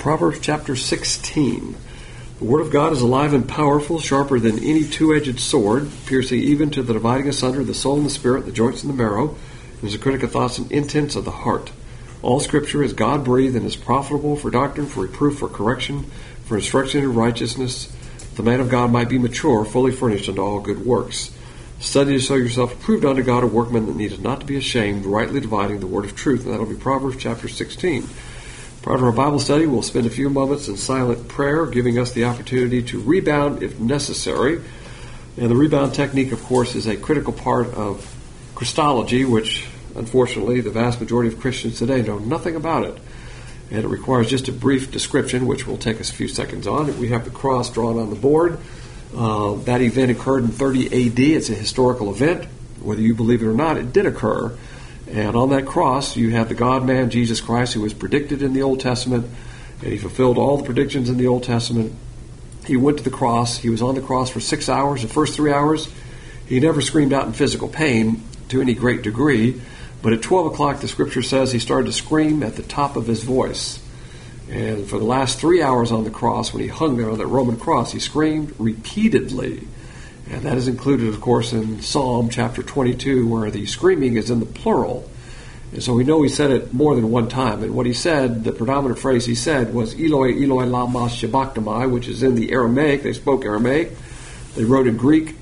Proverbs chapter 16. The word of God is alive and powerful, sharper than any two-edged sword, piercing even to the dividing asunder the soul and the spirit, the joints and the marrow, and is a critic of thoughts and intents of the heart. All Scripture is God-breathed and is profitable for doctrine, for reproof, for correction, for instruction in righteousness, that the man of God might be mature, fully furnished unto all good works. Study to show yourself approved unto God, a workman that needeth not to be ashamed, rightly dividing the word of truth. And that'll be Proverbs chapter 16. Prior to our Bible study, we'll spend a few moments in silent prayer, giving us the opportunity to rebound if necessary. And the rebound technique, of course, is a critical part of Christology, which, unfortunately, the vast majority of Christians today know nothing about it. And it requires just a brief description, which will take us a few seconds on. We have the cross drawn on the board. That event occurred in 30 A.D. It's a historical event. Whether you believe it or not, it did occur. And on that cross, you have the God-man, Jesus Christ, who was predicted in the Old Testament, and he fulfilled all the predictions in the Old Testament. He went to the cross. He was on the cross for 6 hours. The first 3 hours, he never screamed out in physical pain to any great degree, but at 12 o'clock, the Scripture says he started to scream at the top of his voice. And for the last 3 hours on the cross, when he hung there on that Roman cross, he screamed repeatedly. And that is included, of course, in Psalm chapter 22, where the screaming is in the plural. And so we know he said it more than one time. And what he said, the predominant phrase he said was, Eloi, Eloi, lama sabachthani, which is in the Aramaic. They spoke Aramaic. They wrote in Greek.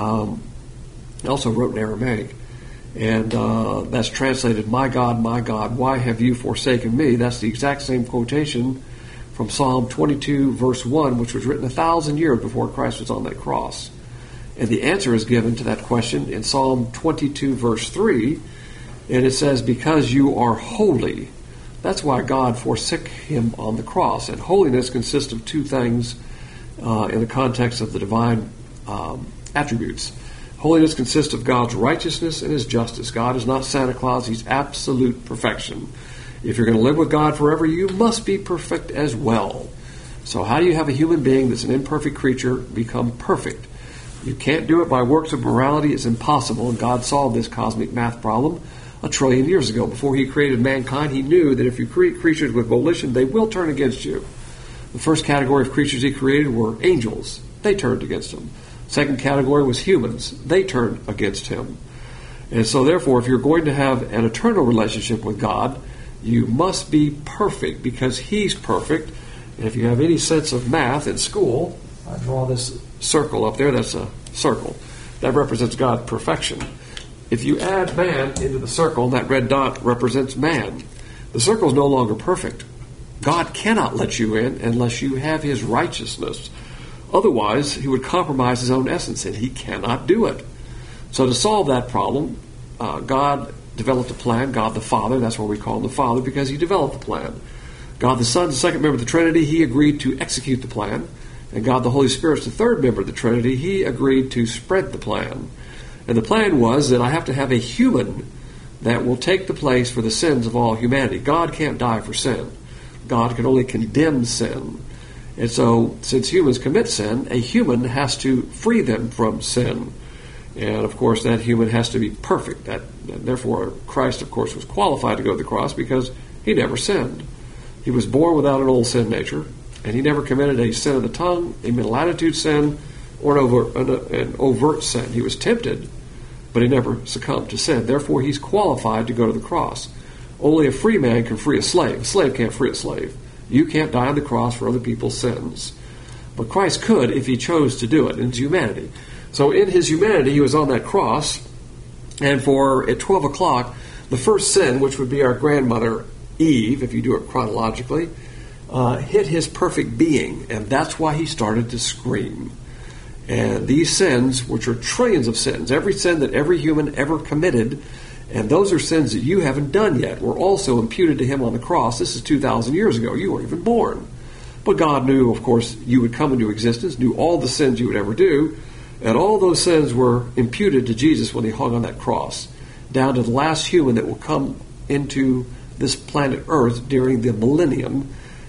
They also wrote in Aramaic. And that's translated, my God, why have you forsaken me? That's the exact same quotation from Psalm 22, verse 1, which was written 1,000 years before Christ was on that cross. And the answer is given to that question in Psalm 22, verse 3, and it says, because you are holy. That's why God forsook him on the cross. And holiness consists of two things in the context of the divine attributes. Holiness consists of God's righteousness and his justice. God is not Santa Claus. He's absolute perfection. If you're going to live with God forever, you must be perfect as well. So how do you have a human being that's an imperfect creature become perfect? You can't do it by works of morality. It's impossible. And God solved this cosmic math problem 1 trillion years ago. Before he created mankind, he knew that if you create creatures with volition, they will turn against you. The first category of creatures he created were angels. They turned against him. Second category was humans. They turned against him. And so therefore, if you're going to have an eternal relationship with God, you must be perfect because he's perfect. And if you have any sense of math in school, I draw this circle up there. That's a circle. That represents God's perfection. If you add man into the circle, that red dot represents man. The circle is no longer perfect. God cannot let you in unless you have his righteousness. Otherwise, he would compromise his own essence, and he cannot do it. So to solve that problem, God developed a plan. God the Father, that's why we call him the Father, because he developed the plan. God the Son, the second member of the Trinity, he agreed to execute the plan. And God the Holy Spirit, the third member of the Trinity, he agreed to spread the plan. And the plan was that I have to have a human that will take the place for the sins of all humanity. God can't die for sin. God can only condemn sin. And so, since humans commit sin, a human has to free them from sin. And, of course, that human has to be perfect. And therefore, Christ, of course, was qualified to go to the cross because he never sinned. He was born without an old sin nature. And he never committed a sin of the tongue, a middle attitude sin, or an overt sin. He was tempted, but he never succumbed to sin. Therefore, he's qualified to go to the cross. Only a free man can free a slave. A slave can't free a slave. You can't die on the cross for other people's sins. But Christ could if he chose to do it in his humanity. So in his humanity, he was on that cross, and at 12 o'clock, the first sin, which would be our grandmother Eve, if you do it chronologically, hit his perfect being, and that's why he started to scream. And these sins, which are trillions of sins, every sin that every human ever committed, and those are sins that you haven't done yet, were also imputed to him on the cross. This is 2,000 years ago. You weren't even born. But God knew, of course, you would come into existence, knew all the sins you would ever do, and all those sins were imputed to Jesus when he hung on that cross, down to the last human that will come into this planet Earth during the millennium.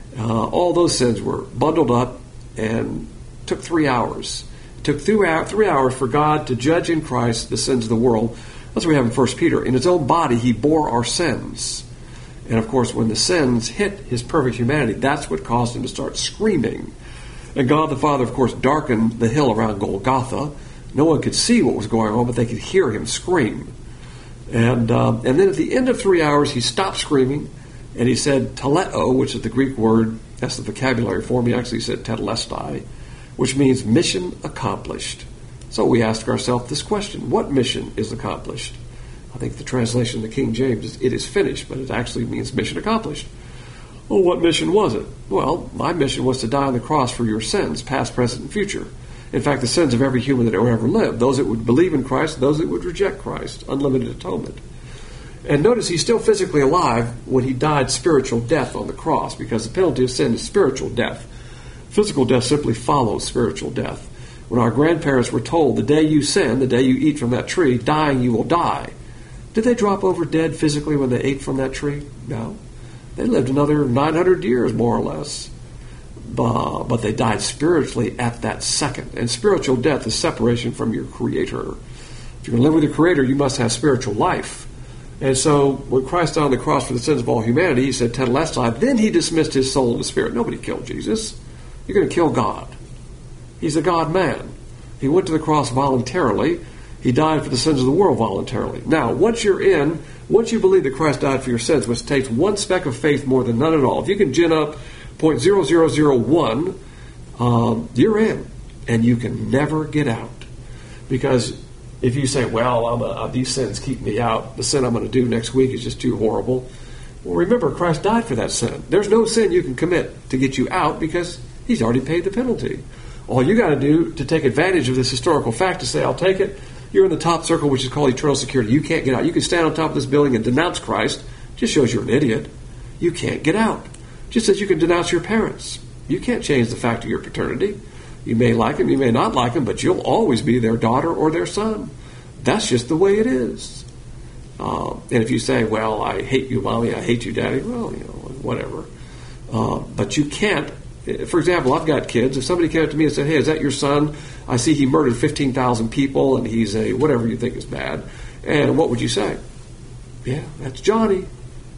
All those sins were bundled up and took 3 hours. It took 3 hours for God to judge in Christ the sins of the world. That's what we have in 1 Peter. In his own body, he bore our sins. And of course, when the sins hit his perfect humanity, that's what caused him to start screaming. And God the Father, of course, darkened the hill around Golgotha. No one could see what was going on, but they could hear him scream. And then at the end of 3 hours, he stopped screaming, and he said teleo, which is the Greek word, that's the vocabulary form. He actually said tetelestai, which means mission accomplished. So we ask ourselves this question: what mission is accomplished? I think the translation of the King James is, it is finished, but it actually means mission accomplished. Well, what mission was it? Well, my mission was to die on the cross for your sins, past, present, and future. In fact, the sins of every human that ever lived, those that would believe in Christ, those that would reject Christ, unlimited atonement. And notice he's still physically alive when he died spiritual death on the cross, because the penalty of sin is spiritual death. Physical death simply follows spiritual death. When our grandparents were told, the day you sin, the day you eat from that tree, dying you will die, did they drop over dead physically when they ate from that tree? No. They lived another 900 years, more or less. But they died spiritually at that second. And spiritual death is separation from your Creator. If you're going to live with your Creator, you must have spiritual life. And so when Christ died on the cross for the sins of all humanity, he said tetelestai, then he dismissed his soul and spirit. Nobody killed Jesus. You're going to kill God. He's a God-man. He went to the cross voluntarily. He died for the sins of the world voluntarily. Now, once you believe that Christ died for your sins, which takes one speck of faith more than none at all, if you can gin up 0.0001, you're in, and you can never get out. Because if you say, well, these sins keep me out, the sin I'm going to do next week is just too horrible. Well, remember, Christ died for that sin. There's no sin you can commit to get you out because he's already paid the penalty. All you got to do to take advantage of this historical fact is say, I'll take it. You're in the top circle, which is called eternal security. You can't get out. You can stand on top of this building and denounce Christ. Just shows you're an idiot. You can't get out. Just as you can denounce your parents. You can't change the fact of your paternity. You may like them, you may not like them, but you'll always be their daughter or their son. That's just the way it is. And if you say, well, I hate you, Mommy, I hate you, Daddy, well, whatever. But you can't. For example, I've got kids. If somebody came up to me and said, hey, is that your son? I see he murdered 15,000 people and he's a whatever you think is bad. And what would you say? Yeah, that's Johnny.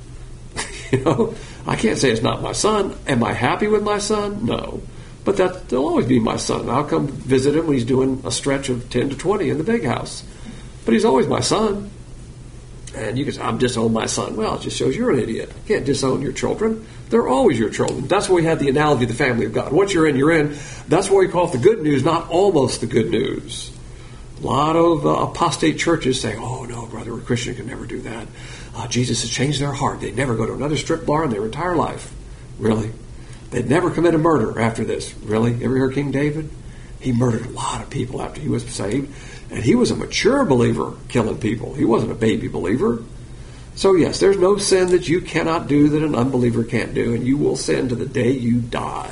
I can't say it's not my son. Am I happy with my son? No. But they'll always be my son. I'll come visit him when he's doing a stretch of 10 to 20 in the big house. But he's always my son. And you can say, I'm disowning my son. Well, it just shows you're an idiot. You can't disown your children. They're always your children. That's why we have the analogy of the family of God. Once you're in, you're in. That's why we call it the good news, not almost the good news. A lot of apostate churches say, oh, no, brother, a Christian can never do that. Jesus has changed their heart. They'd never go to another strip bar in their entire life. Really? They'd never commit a murder after this. Really? Ever hear King David? He murdered a lot of people after he was saved. And he was a mature believer killing people. He wasn't a baby believer. So yes, there's no sin that you cannot do that an unbeliever can't do, and you will sin to the day you die.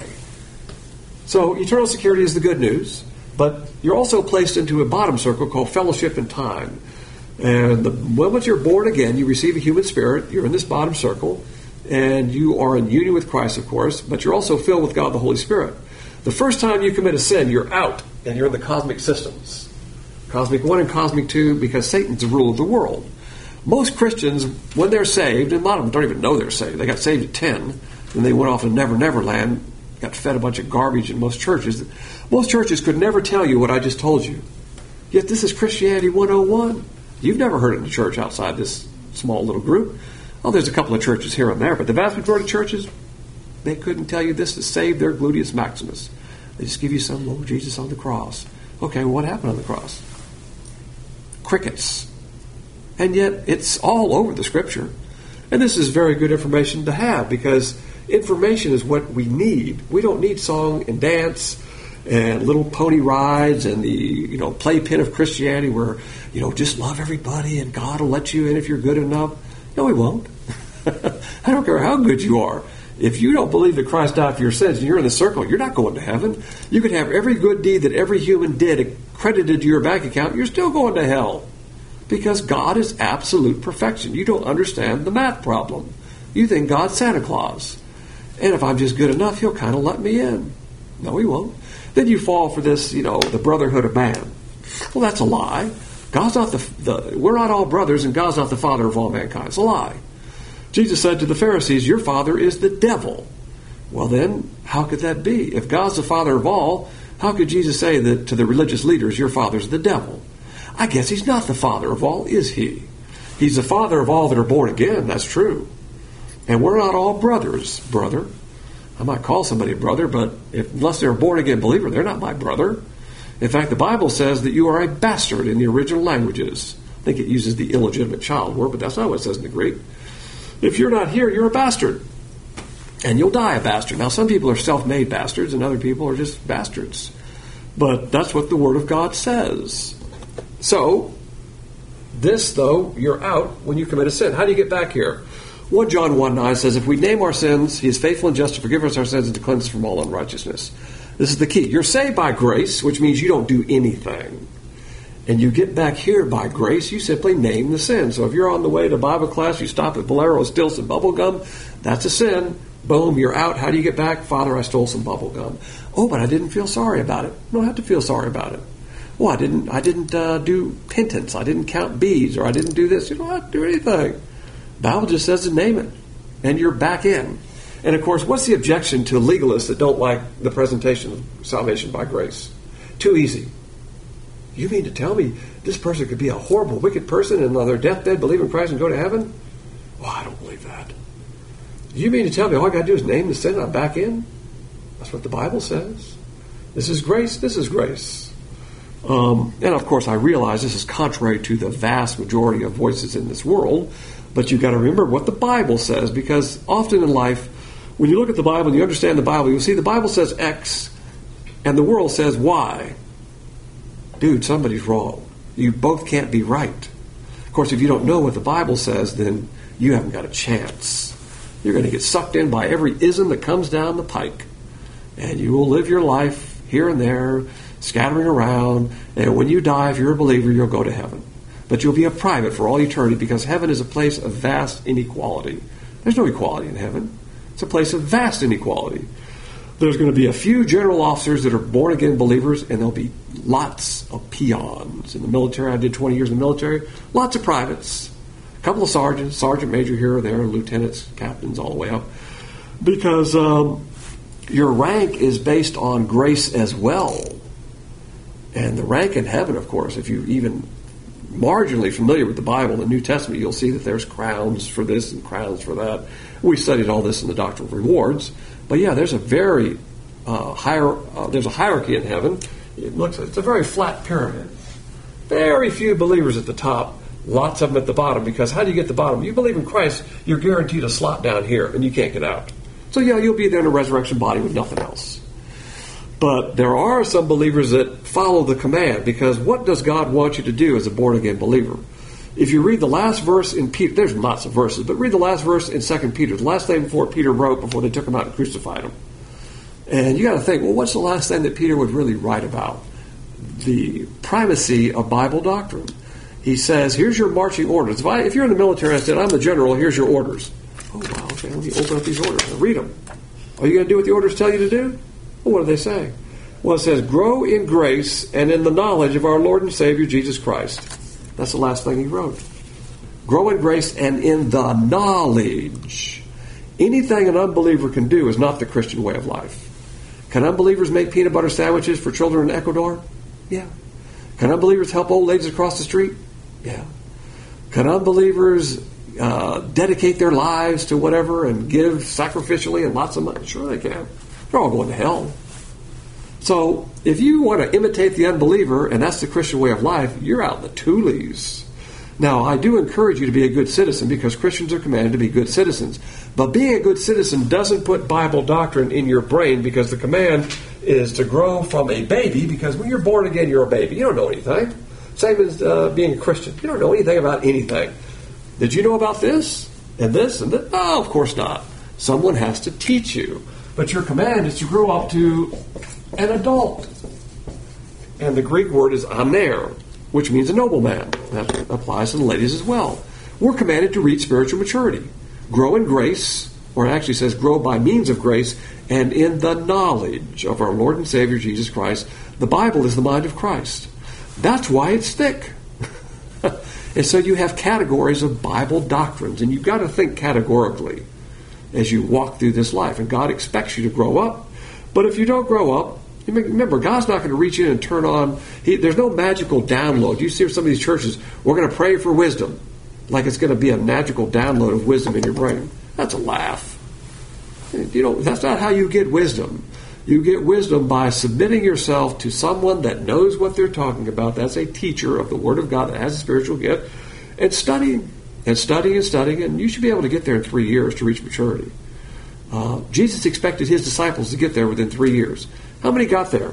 So eternal security is the good news, but you're also placed into a bottom circle called fellowship and time. And the moment you're born again, you receive a human spirit, you're in this bottom circle, and you are in union with Christ, of course, but you're also filled with God the Holy Spirit. The first time you commit a sin, you're out, and you're in the cosmic systems. Cosmic 1 and Cosmic 2, because Satan's the ruler of the world. Most Christians, when they're saved, and a lot of them don't even know they're saved. They got saved at 10, then they went off to Never Land, got fed a bunch of garbage in most churches. Most churches could never tell you what I just told you. Yet this is Christianity 101. You've never heard it in the church outside this small little group. Oh, there's a couple of churches here and there, but the vast majority of churches, they couldn't tell you this to save their gluteus maximus. They just give you some, oh, Jesus on the cross. Okay, well, what happened on the cross? Crickets. And yet, it's all over the Scripture. And this is very good information to have, because information is what we need. We don't need song and dance and little pony rides and the playpen of Christianity where, just love everybody and God will let you in if you're good enough. No, He won't. I don't care how good you are. If you don't believe that Christ died for your sins and you're in the circle, you're not going to heaven. You could have every good deed that every human did credited to your bank account, you're still going to hell. Because God is absolute perfection. You don't understand the math problem. You think God's Santa Claus. And if I'm just good enough, He'll kind of let me in. No, He won't. Then you fall for this, the brotherhood of man. Well, that's a lie. God's not we're not all brothers, and God's not the father of all mankind. It's a lie. Jesus said to the Pharisees, your father is the devil. Well then, how could that be? If God's the father of all, how could Jesus say that to the religious leaders, your father's the devil? I guess he's not the father of all, is he? He's the father of all that are born again, that's true. And we're not all brothers, brother. I might call somebody a brother, but unless they're a born-again believer, they're not my brother. In fact, the Bible says that you are a bastard in the original languages. I think it uses the illegitimate child word, but that's not what it says in the Greek. If you're not here, you're a bastard. And you'll die a bastard. Now, some people are self-made bastards, and other people are just bastards. But that's what the Word of God says. So, this, though, you're out when you commit a sin. How do you get back here? 1 John 1:9 says, if we name our sins, he is faithful and just to forgive us our sins and to cleanse us from all unrighteousness. This is the key. You're saved by grace, which means you don't do anything. And you get back here by grace, you simply name the sin. So if you're on the way to Bible class, you stop at Bolero, steal some bubble gum, that's a sin. Boom, you're out. How do you get back? Father, I stole some bubble gum. Oh, but I didn't feel sorry about it. You don't have to feel sorry about it. Well, I didn't do penance. I didn't count beads, or I didn't do this. You don't have to do anything. The Bible just says to name it, and you're back in. And of course, what's the objection to legalists that don't like the presentation of salvation by grace? Too easy. You mean to tell me this person could be a horrible, wicked person and on their deathbed believe in Christ and go to heaven? Well, I don't believe that. You mean to tell me all I got to do is name the sin and I'm back in? That's what the Bible says. This is grace. This is grace. And of course, I realize this is contrary to the vast majority of voices in this world, but you've got to remember what the Bible says, because often in life, when you look at the Bible and you understand the Bible, you'll see the Bible says X and the world says Y. Dude, somebody's wrong. You both can't be right. Of course, if you don't know what the Bible says, then you haven't got a chance. You're going to get sucked in by every ism that comes down the pike. And you will live your life here and there, scattering around. And when you die, if you're a believer, you'll go to heaven. But you'll be a private for all eternity, because heaven is a place of vast inequality. There's no equality in heaven. It's a place of vast inequality. There's going to be a few general officers that are born-again believers, and there'll be lots of peons. In the military, I did 20 years in the military, lots of privates, a couple of sergeants, sergeant major here or there, lieutenants, captains, all the way up. Because your rank is based on grace as well. And the rank in heaven, of course, if you're even marginally familiar with the Bible, the New Testament, you'll see that there's crowns for this and crowns for that. We studied all this in the Doctrine of Rewards. But yeah, there's a very there's a hierarchy in heaven. It's a very flat pyramid. Very few believers at the top, lots of them at the bottom, because how do you get to the bottom? You believe in Christ, you're guaranteed a slot down here, and you can't get out. So yeah, you'll be there in a resurrection body with nothing else. But there are some believers that follow the command, because what does God want you to do as a born-again believer? If you read the last verse in Peter, there's lots of verses, but read the last verse in 2 Peter, the last thing before Peter wrote before they took him out and crucified him. And you got to think, well, what's the last thing that Peter would really write about? The primacy of Bible doctrine. He says, here's your marching orders. If you're in the military, I said, I'm the general, here's your orders. Oh, wow, okay, let me open up these orders and read them. Are you going to do what the orders tell you to do? Well, what do they say? Well, it says, grow in grace and in the knowledge of our Lord and Savior, Jesus Christ. That's the last thing he wrote. Grow in grace and in the knowledge. Anything an unbeliever can do is not the Christian way of life. Can unbelievers make peanut butter sandwiches for children in Ecuador? Yeah. Can unbelievers help old ladies across the street? Yeah. Can unbelievers dedicate their lives to whatever and give sacrificially and lots of money? Sure they can. They're all going to hell. So if you want to imitate the unbeliever, and that's the Christian way of life, you're out in the toolies. Now, I do encourage you to be a good citizen, because Christians are commanded to be good citizens. But being a good citizen doesn't put Bible doctrine in your brain, because the command is to grow from a baby, because when you're born again, you're a baby. You don't know anything. Same as being a Christian. You don't know anything about anything. Did you know about this and this and that? No, of course not. Someone has to teach you. But your command is to grow up to an adult. And the Greek word is aner, which means a nobleman. That applies to the ladies as well. We're commanded to reach spiritual maturity. Grow in grace, or it actually says grow by means of grace, and in the knowledge of our Lord and Savior Jesus Christ. The Bible is the mind of Christ. That's why it's thick. And so you have categories of Bible doctrines, and you've got to think categorically as you walk through this life. And God expects you to grow up. But if you don't grow up, remember, God's not going to reach in and turn on. There's no magical download. You see some of these churches, we're going to pray for wisdom, like it's going to be a magical download of wisdom in your brain. That's a laugh. That's not how you get wisdom. You get wisdom by submitting yourself to someone that knows what they're talking about. That's a teacher of the Word of God that has a spiritual gift, and studying and studying and studying, and you should be able to get there in 3 years to reach maturity. Jesus expected his disciples to get there within 3 years. How many got there?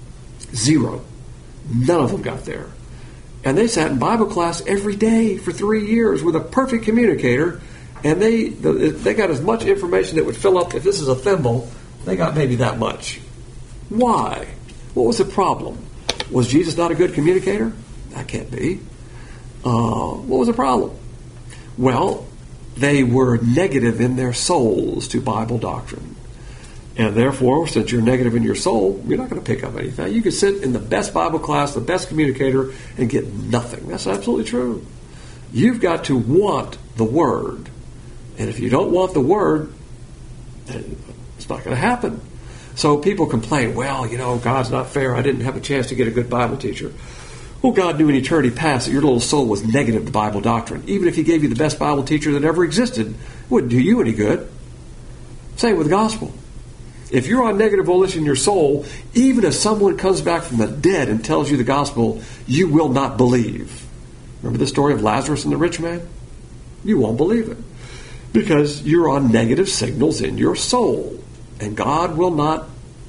0. None of them got there. And they sat in Bible class every day for 3 years with a perfect communicator, and they got as much information that would fill up, if this is a thimble, they got maybe that much. Why? What was the problem? Was Jesus not a good communicator? That can't be. What was the problem? Well, they were negative in their souls to Bible doctrine. And therefore, since you're negative in your soul, you're not going to pick up anything. You can sit in the best Bible class, the best communicator, and get nothing. That's absolutely true. You've got to want the Word. And if you don't want the Word, then it's not going to happen. So people complain, well, God's not fair. I didn't have a chance to get a good Bible teacher. Well, God knew in eternity past that your little soul was negative to Bible doctrine. Even if he gave you the best Bible teacher that ever existed, it wouldn't do you any good. Same with the gospel. If you're on negative volition in your soul, even if someone comes back from the dead and tells you the gospel, you will not believe. Remember the story of Lazarus and the rich man? You won't believe it. Because you're on negative signals in your soul. And God will not,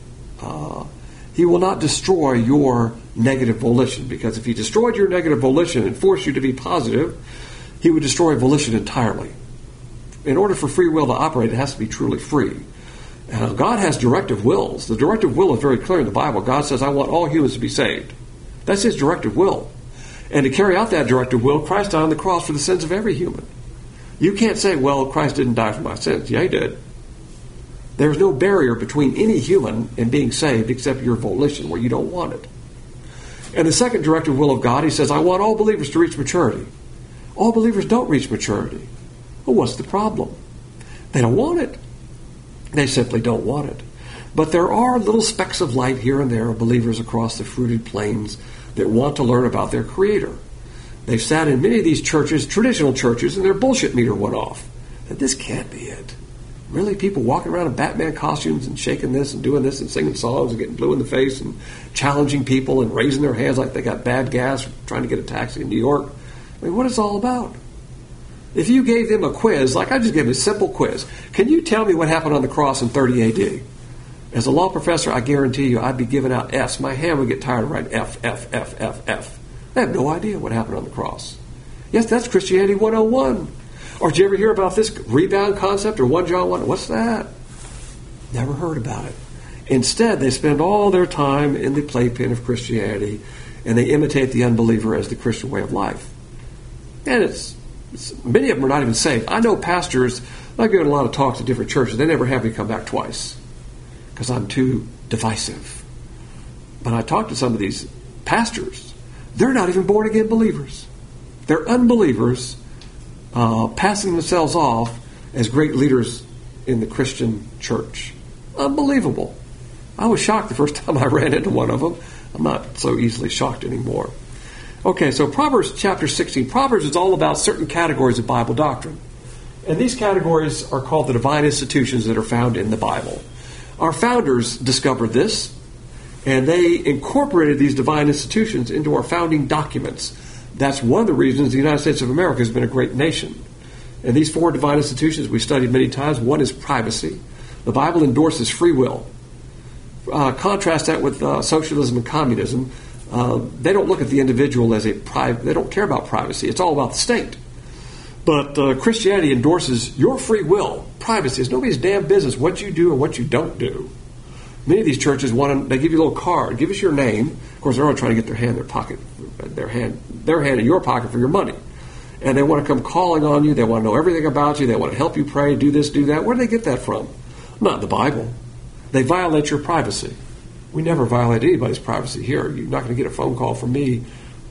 he will not destroy your negative volition. Because if he destroyed your negative volition and forced you to be positive, he would destroy volition entirely. In order for free will to operate, it has to be truly free. God has directive wills. The directive will is very clear in the Bible. God says, I want all humans to be saved. That's his directive will. And to carry out that directive will, Christ died on the cross for the sins of every human. You can't say, well, Christ didn't die for my sins. Yeah, he did. There's no barrier between any human and being saved except your volition, where you don't want it. And the second directive will of God, he says, I want all believers to reach maturity. All believers don't reach maturity. Well, what's the problem? They don't want it. They simply don't want it. But there are little specks of light here and there of believers across the fruited plains that want to learn about their Creator. They've sat in many of these churches, traditional churches, and their bullshit meter went off. And this can't be it. Really, people walking around in Batman costumes and shaking this and doing this and singing songs and getting blue in the face and challenging people and raising their hands like they got bad gas trying to get a taxi in New York. I mean, what is it all about? If you gave them a quiz, like I just gave them a simple quiz, can you tell me what happened on the cross in 30 AD? As a law professor, I guarantee you I'd be giving out F's. My hand would get tired of writing F, F, F, F, F. I have no idea what happened on the cross. Yes, that's Christianity 101. Or did you ever hear about this rebound concept or 1 John 1? What's that? Never heard about it. Instead, they spend all their time in the playpen of Christianity, and they imitate the unbeliever as the Christian way of life. And many of them are not even saved. I know pastors, I've given a lot of talks at different churches, they never have me come back twice because I'm too divisive. But I talk to some of these pastors, they're not even born-again believers. They're unbelievers passing themselves off as great leaders in the Christian church. Unbelievable. I was shocked the first time I ran into one of them. I'm not so easily shocked anymore. Okay, so Proverbs chapter 16. Proverbs is all about certain categories of Bible doctrine. And these categories are called the divine institutions that are found in the Bible. Our founders discovered this, and they incorporated these divine institutions into our founding documents. That's one of the reasons the United States of America has been a great nation. And these 4 divine institutions we studied many times. One is privacy. The Bible endorses free will. Contrast that with socialism and communism. They don't look at the individual as they don't care about privacy. It's all about the state. But Christianity endorses your free will. Privacy is nobody's damn business what you do and what you don't do. Many of these churches they give you a little card. Give us your name. Of course, they're all trying to get their hand in your pocket for your money. And they want to come calling on you. They want to know everything about you. They want to help you pray, do this, do that. Where do they get that from? Not the Bible. They violate your privacy. We never violate anybody's privacy here. You're not going to get a phone call from me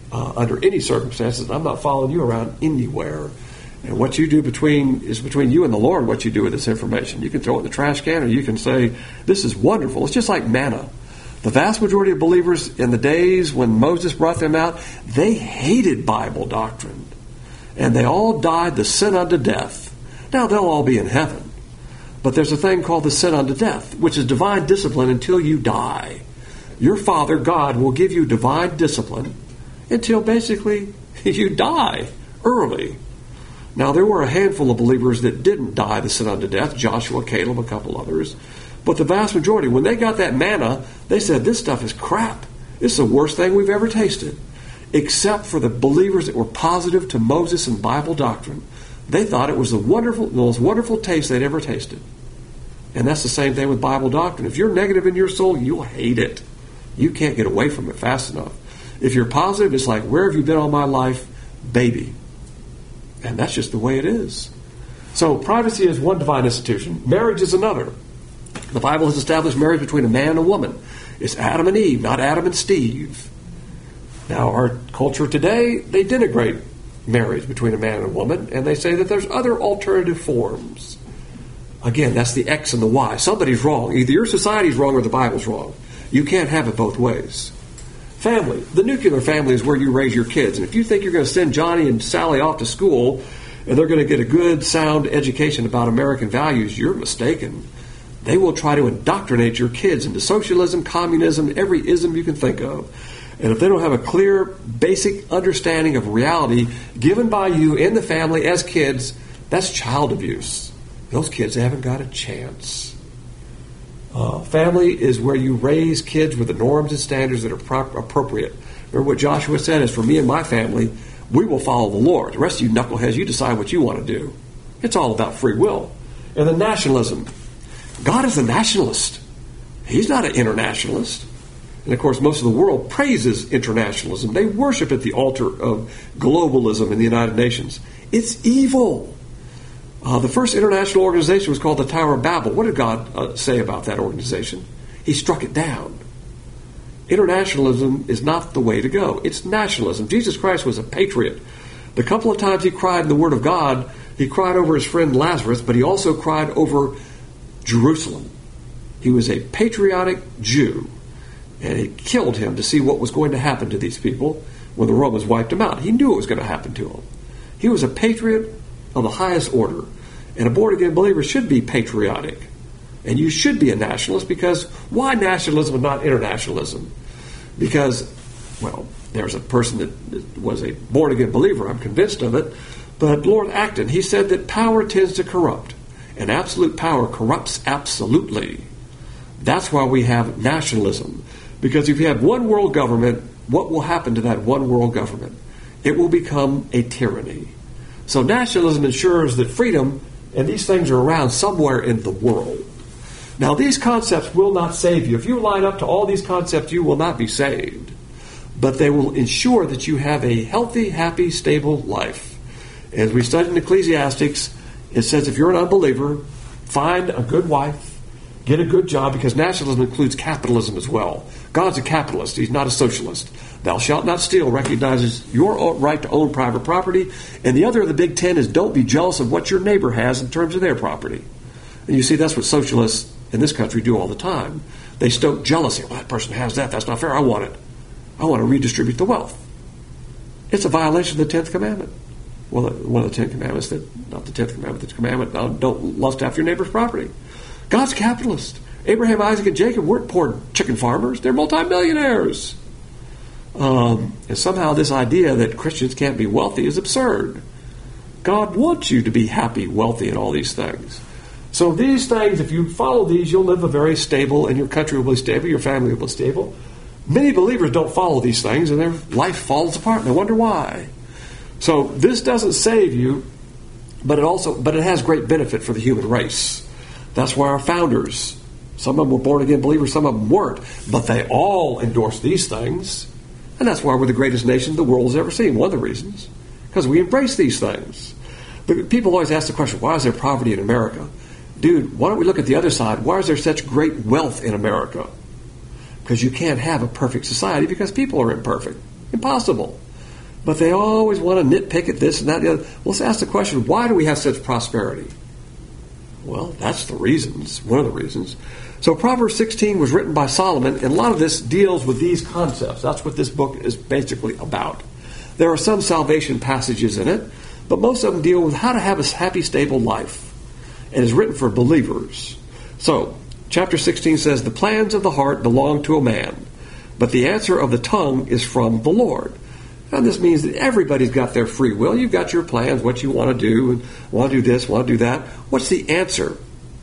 under any circumstances. I'm not following you around anywhere. And what you do is between you and the Lord what you do with this information. You can throw it in the trash can, or you can say, this is wonderful. It's just like manna. The vast majority of believers in the days when Moses brought them out, they hated Bible doctrine. And they all died the sin unto death. Now, they'll all be in heaven. But there's a thing called the sin unto death, which is divine discipline until you die. Your Father, God, will give you divine discipline until basically you die early. Now, there were a handful of believers that didn't die the sin unto death, Joshua, Caleb, a couple others. But the vast majority, when they got that manna, they said, this stuff is crap. This is the worst thing we've ever tasted. Except for the believers that were positive to Moses and Bible doctrine. They thought it was the most wonderful taste they'd ever tasted. And that's the same thing with Bible doctrine. If you're negative in your soul, you'll hate it. You can't get away from it fast enough. If you're positive, it's like, where have you been all my life? Baby. And that's just the way it is. So privacy is one divine institution. Marriage is another. The Bible has established marriage between a man and a woman. It's Adam and Eve, not Adam and Steve. Now, our culture today, they denigrate marriage between a man and a woman, and they say that there's other alternative forms. Again, that's the X and the Y. Somebody's wrong. Either your society's wrong or the Bible's wrong. You can't have it both ways. Family. The nuclear family is where you raise your kids. And if you think you're going to send Johnny and Sally off to school and they're going to get a good, sound education about American values, you're mistaken. They will try to indoctrinate your kids into socialism, communism, every ism you can think of. And if they don't have a clear, basic understanding of reality given by you in the family as kids, that's child abuse. Those kids haven't got a chance. Family is where you raise kids with the norms and standards that are appropriate. Remember what Joshua said is, for me and my family, we will follow the Lord. The rest of you knuckleheads, you decide what you want to do. It's all about free will. And then nationalism. God is a nationalist. He's not an internationalist. And, of course, most of the world praises internationalism. They worship at the altar of globalism in the United Nations. It's evil. The first international organization was called the Tower of Babel. What did God say about that organization? He struck it down. Internationalism is not the way to go. It's nationalism. Jesus Christ was a patriot. The couple of times he cried in the Word of God, he cried over his friend Lazarus, but he also cried over Jerusalem. He was a patriotic Jew, and it killed him to see what was going to happen to these people when the Romans wiped them out. He knew it was going to happen to him. He was a patriot of the highest order, and a born-again believer should be patriotic, and you should be a nationalist, because why nationalism and not internationalism? Because, well, there's a person that was a born-again believer, I'm convinced of it, but Lord Acton, he said that power tends to corrupt, and absolute power corrupts absolutely. That's why we have nationalism. Because if you have one world government, what will happen to that one world government? It will become a tyranny. So nationalism ensures that freedom and these things are around somewhere in the world. Now, these concepts will not save you. If you line up to all these concepts, you will not be saved. But they will ensure that you have a healthy, happy, stable life. As we studied in Ecclesiastics, it says if you're an unbeliever, find a good wife, get a good job, because nationalism includes capitalism as well. God's a capitalist. He's not a socialist. Thou shalt not steal recognizes your right to own private property. And the other of the big 10 is don't be jealous of what your neighbor has in terms of their property. And you see, that's what socialists in this country do all the time. They stoke jealousy. Well, that person has that. That's not fair. I want it. I want to redistribute the wealth. It's a violation of the 10th commandment. Well, one of the 10 commandments, not the 10th commandment, the commandment, don't lust after your neighbor's property. God's a capitalist. Abraham, Isaac, and Jacob weren't poor chicken farmers. They're multimillionaires. And somehow this idea that Christians can't be wealthy is absurd. God wants you to be happy, wealthy, and all these things. So these things, if you follow these, you'll live a very stable, and your country will be stable, your family will be stable. Many believers don't follow these things, and their life falls apart, and I wonder why. So this doesn't save you, but it has great benefit for the human race. That's why our founders, some of them were born-again believers, some of them weren't, but they all endorsed these things. And that's why we're the greatest nation the world has ever seen, one of the reasons. Because we embrace these things. But people always ask the question, why is there poverty in America? Dude, why don't we look at the other side? Why is there such great wealth in America? Because you can't have a perfect society because people are imperfect. Impossible. But they always want to nitpick at this and that and the other. Well, let's ask the question, why do we have such prosperity? Well, that's the reasons, one of the reasons. So Proverbs 16 was written by Solomon, and a lot of this deals with these concepts. That's what this book is basically about. There are some salvation passages in it, but most of them deal with how to have a happy, stable life, and is written for believers. So, chapter 16 says, the plans of the heart belong to a man, but the answer of the tongue is from the Lord. And this means that everybody's got their free will. You've got your plans, what you want to do, and want to do this, want to do that. What's the answer?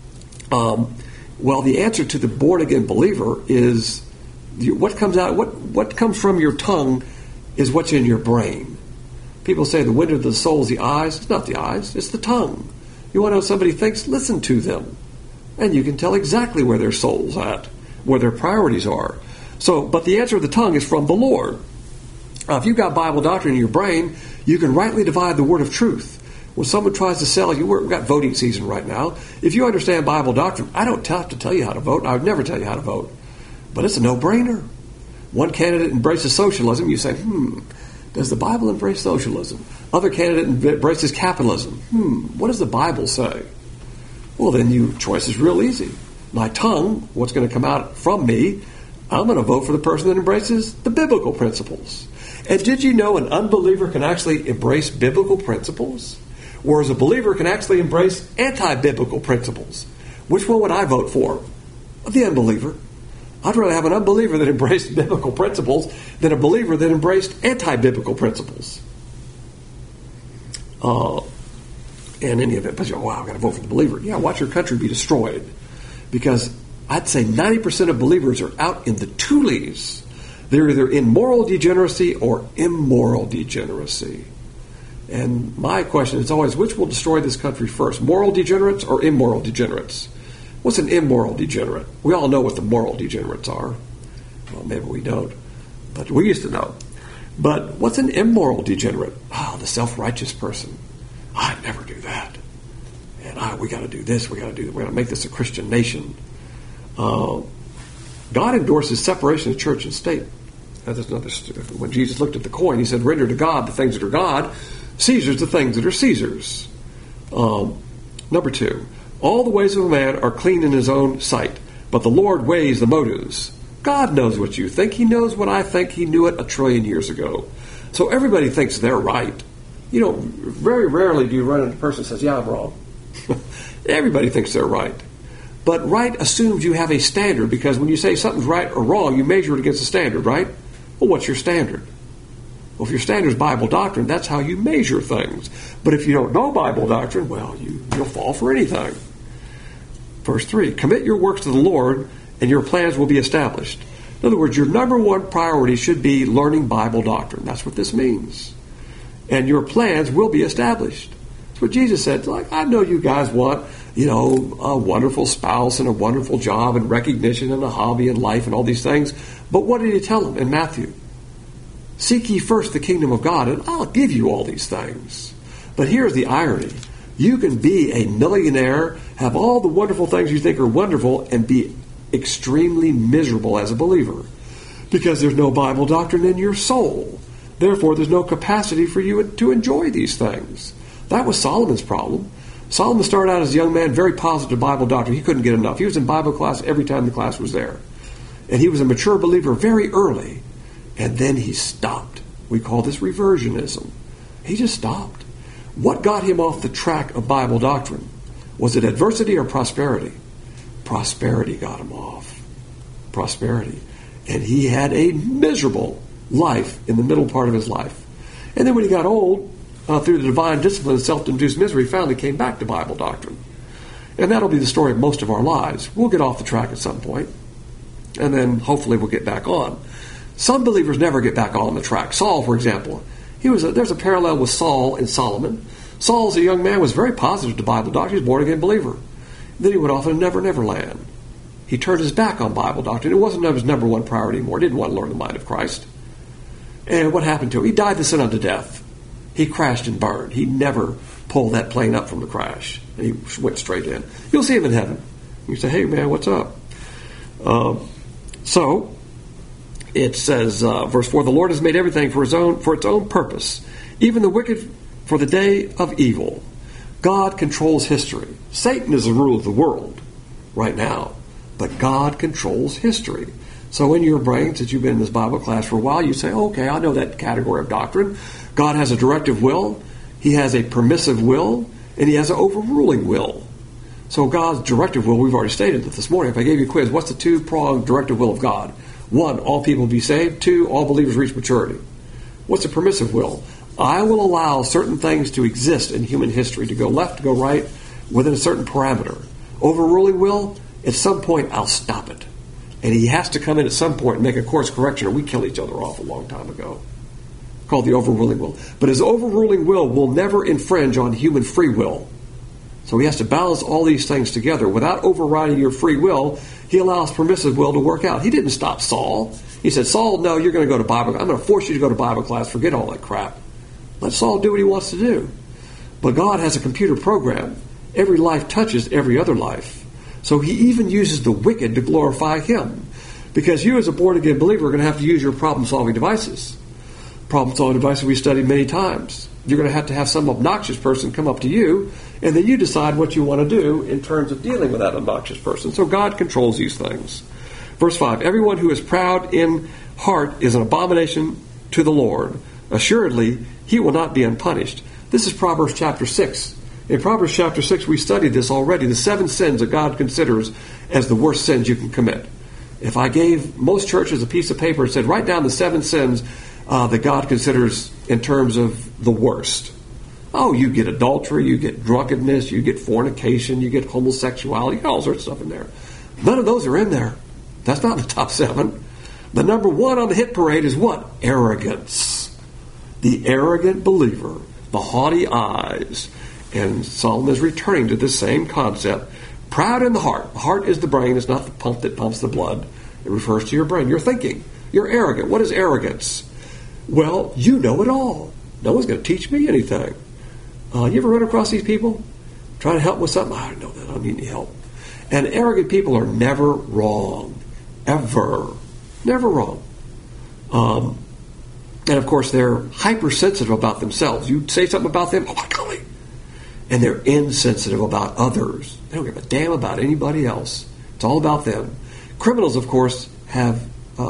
Well, the answer to the born-again believer is what comes out, what comes from your tongue is what's in your brain. People say the window of the soul is the eyes. It's not the eyes, it's the tongue. You want to know what somebody thinks? Listen to them. And you can tell exactly where their soul's at, where their priorities are. So, but the answer of the tongue is from the Lord. If you've got Bible doctrine in your brain, you can rightly divide the word of truth. When someone tries to sell you, we've got voting season right now. If you understand Bible doctrine, I don't have to tell you how to vote. I would never tell you how to vote. But it's a no-brainer. One candidate embraces socialism. You say, does the Bible embrace socialism? Other candidate embraces capitalism. What does the Bible say? Well, then your choice is real easy. My tongue, what's going to come out from me, I'm going to vote for the person that embraces the biblical principles. And did you know an unbeliever can actually embrace biblical principles? Whereas a believer can actually embrace anti-biblical principles. Which one would I vote for? The unbeliever. I'd rather have an unbeliever that embraced biblical principles than a believer that embraced anti-biblical principles. In any event, but wow, I've got to vote for the believer. Yeah, watch your country be destroyed. Because I'd say 90% of believers are out in the toolies. They're either in moral degeneracy or immoral degeneracy. And my question is always, which will destroy this country first? Moral degenerates or immoral degenerates? What's an immoral degenerate? We all know what the moral degenerates are. Well, maybe we don't. But we used to know. But what's an immoral degenerate? The self-righteous person. I'd never do that. And we got to do this, we got to make this a Christian nation. God endorses separation of church and state. That's another. When Jesus looked at the coin, he said, render to God the things that are God, Caesar's the things that are Caesar's. Number 2, all the ways of a man are clean in his own sight, but the Lord weighs the motives. God knows what you think. He knows what I think. He knew it 1 trillion years ago. So everybody thinks they're right. Very rarely do you run into a person who says, yeah, I'm wrong. Everybody thinks they're right. But right assumes you have a standard, because when you say something's right or wrong, you measure it against a standard, right? Well, what's your standard? Well, if your standard is Bible doctrine, that's how you measure things. But if you don't know Bible doctrine, well, you'll fall for anything. Verse 3, commit your works to the Lord, and your plans will be established. In other words, your number one priority should be learning Bible doctrine. That's what this means. And your plans will be established. That's what Jesus said. I know you guys want, a wonderful spouse and a wonderful job and recognition and a hobby and life and all these things. But what did he tell them in Matthew? Seek ye first the kingdom of God, and I'll give you all these things. But here's the irony. You can be a millionaire, have all the wonderful things you think are wonderful, and be extremely miserable as a believer. Because there's no Bible doctrine in your soul. Therefore, there's no capacity for you to enjoy these things. That was Solomon's problem. Solomon started out as a young man, very positive Bible doctrine. He couldn't get enough. He was in Bible class every time the class was there. And he was a mature believer very early. And then he stopped. We call this reversionism. He just stopped. What got him off the track of Bible doctrine? Was it adversity or prosperity? Prosperity got him off. Prosperity. And he had a miserable life in the middle part of his life. And then when he got old, through the divine discipline and self-induced misery, he finally came back to Bible doctrine. And that'll be the story of most of our lives. We'll get off the track at some point, and then hopefully we'll get back on. Some believers never get back on the track. Saul, for example, there's a parallel with Saul and Solomon. Saul, as a young man, was very positive to Bible doctrine. He was a born-again believer. Then he went off in a never land. He turned his back on Bible doctrine. It wasn't his number one priority anymore. He didn't want to learn the mind of Christ. And what happened to him? He died the sin unto death. He crashed and burned. He never pulled that plane up from the crash. And he went straight in. You'll see him in heaven. You say, hey, man, what's up? So, it says, verse 4, the Lord has made everything for its own purpose, even the wicked for the day of evil. God controls history. Satan is the ruler of the world right now, but God controls history. So in your brains, that you've been in this Bible class for a while, you say, okay, I know that category of doctrine. God has a directive will, He has a permissive will, and He has an overruling will. So God's directive will, we've already stated that this morning. If I gave you a quiz, what's the two-pronged directive will of God? 1, all people be saved. 2, all believers reach maturity. What's the permissive will? I will allow certain things to exist in human history, to go left, to go right, within a certain parameter. Overruling will, at some point I'll stop it. And He has to come in at some point and make a course correction, or we kill each other off a long time ago. Called the overruling will. But His overruling will never infringe on human free will. So He has to balance all these things together. Without overriding your free will, He allows permissive will to work out. He didn't stop Saul. He said, Saul, no, you're going to go to Bible class. I'm going to force you to go to Bible class. Forget all that crap. Let Saul do what he wants to do. But God has a computer program. Every life touches every other life. So He even uses the wicked to glorify Him. Because you as a born-again believer are going to have to use your problem-solving devices. Problem-solving devices we studied many times. You're going to have some obnoxious person come up to you, and then you decide what you want to do in terms of dealing with that obnoxious person. So God controls these things. Verse 5, everyone who is proud in heart is an abomination to the Lord. Assuredly, he will not be unpunished. This is Proverbs chapter 6. In Proverbs chapter 6, we studied this already, the 7 sins that God considers as the worst sins you can commit. If I gave most churches a piece of paper and said, write down the 7 sins that God considers in terms of the worst. Oh, you get adultery, you get drunkenness, you get fornication, you get homosexuality, you get all sorts of stuff in there. None of those are in there. That's not in the top 7. The number 1 on the hit parade is what? Arrogance. The arrogant believer, the haughty eyes. And Solomon is returning to this same concept. Proud in the heart. The heart is the brain. It's not the pump that pumps the blood. It refers to your brain. You're thinking. You're arrogant. What is arrogance? Well, you know it all. No one's going to teach me anything. You ever run across these people? Trying to help with something? I don't know that. I don't need any help. And arrogant people are never wrong. Ever. Never wrong. And of course, they're hypersensitive about themselves. You say something about them, oh my golly. And they're insensitive about others. They don't give a damn about anybody else. It's all about them. Criminals, of course, have,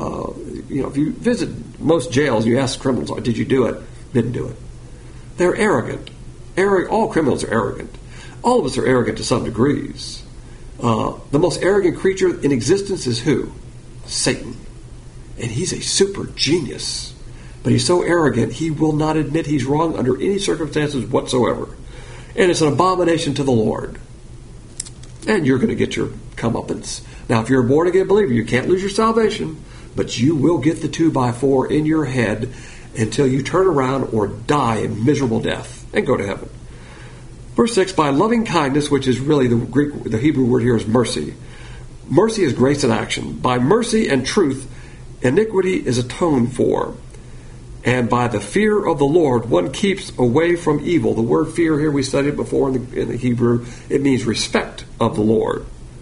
if you visit most jails, you ask criminals, did you do it? Didn't do it. They're arrogant. All criminals are arrogant. All of us are arrogant to some degrees. The most arrogant creature in existence is who? Satan. And he's a super genius. But he's so arrogant, he will not admit he's wrong under any circumstances whatsoever. And it's an abomination to the Lord. And you're going to get your comeuppance. Now, if you're a born-again believer, you can't lose your salvation, but you will get the 2x4 in your head until you turn around or die a miserable death and go to heaven. Verse 6, by loving kindness, which is really the Hebrew word here is mercy. Mercy is grace in action. By mercy and truth, iniquity is atoned for. And by the fear of the Lord, one keeps away from evil. The word fear here, we studied before in the Hebrew. It means respect of the Lord.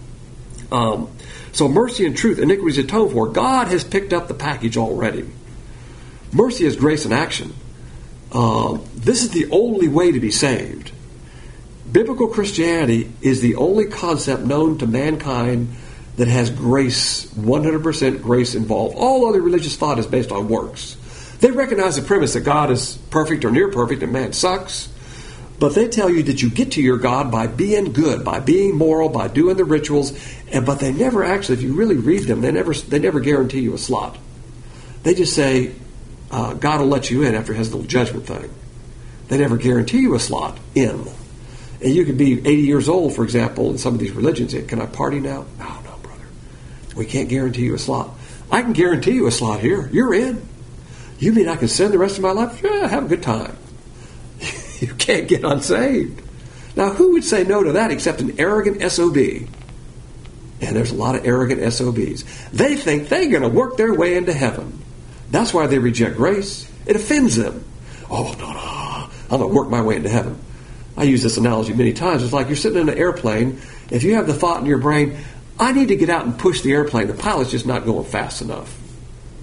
So mercy and truth, iniquity is atoned for. God has picked up the package already. Mercy is grace in action. This is the only way to be saved. Biblical Christianity is the only concept known to mankind that has grace, 100% grace involved. All other religious thought is based on works. They recognize the premise that God is perfect or near perfect and man sucks. But they tell you that you get to your God by being good, by being moral, by doing the rituals. But they never actually, if you really read them, they never guarantee you a slot. They just say, God will let you in after his little judgment thing. They never guarantee you a slot in. And you could be 80 years old, for example, in some of these religions. Can I party now? No, brother. We can't guarantee you a slot. I can guarantee you a slot here. You're in. You mean I can spend the rest of my life? Yeah, have a good time. You can't get unsaved. Now, who would say no to that except an arrogant SOB? And there's a lot of arrogant SOBs. They think they're going to work their way into heaven. That's why they reject grace. It offends them. Oh, no, I'm going to work my way into heaven. I use this analogy many times. It's like you're sitting in an airplane. If you have the thought in your brain, I need to get out and push the airplane. The pilot's just not going fast enough.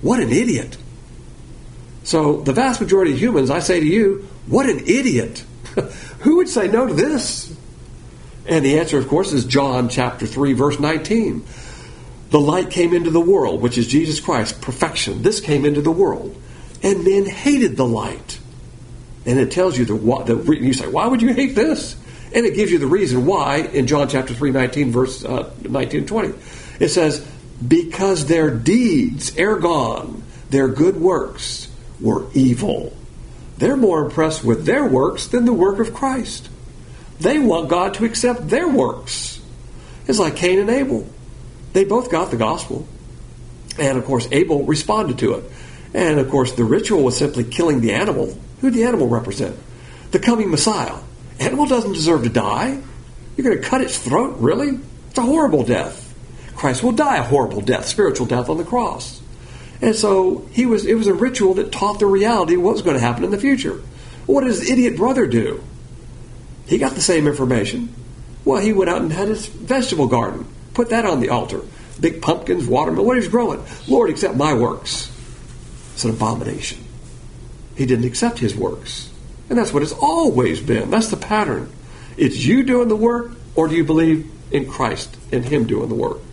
What an idiot. So the vast majority of humans, I say to you, what an idiot. Who would say no to this? And the answer, of course, is John chapter 3, verse 19. The light came into the world, which is Jesus Christ, perfection. This came into the world. And men hated the light. And it tells you you say, why would you hate this? And it gives you the reason why in John chapter 3, 19, verse 19 and 20. It says, because their deeds, ergon, their good works, were evil. They're more impressed with their works than the work of Christ. They want God to accept their works. It's like Cain and Abel. They both got the gospel. And, of course, Abel responded to it. And, of course, the ritual was simply killing the animal. Who did the animal represent? The coming Messiah. Animal doesn't deserve to die. You're going to cut its throat? Really? It's a horrible death. Christ will die a horrible death, spiritual death on the cross. And so it was a ritual that taught the reality of what was going to happen in the future. What did his idiot brother do? He got the same information. Well, he went out and had his vegetable garden. Put that on the altar. Big pumpkins, watermelon, what he was growing. Lord, accept my works. It's an abomination. He didn't accept his works. And that's what it's always been. That's the pattern. It's you doing the work, or do you believe in Christ and him doing the work?